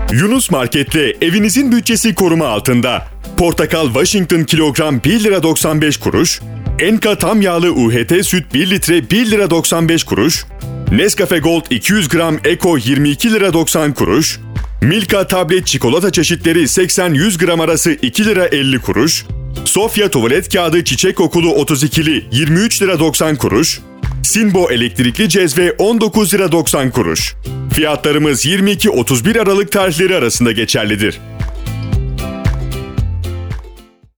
Yunus Market'te evinizin bütçesi koruma altında. Portakal Washington kilogram 1 lira 95 kuruş. Enka tam yağlı UHT süt 1 litre 1 lira 95 kuruş. Nescafe Gold 200 gram Eko 22 lira 90 kuruş. Milka tablet çikolata çeşitleri 80-100 gram arası 2 lira 50 kuruş. Sofya tuvalet kağıdı çiçek kokulu 32'li 23 lira 90 kuruş. Sinbo elektrikli cezve 19 lira 90 kuruş. Fiyatlarımız 22-31 Aralık tarihleri arasında geçerlidir.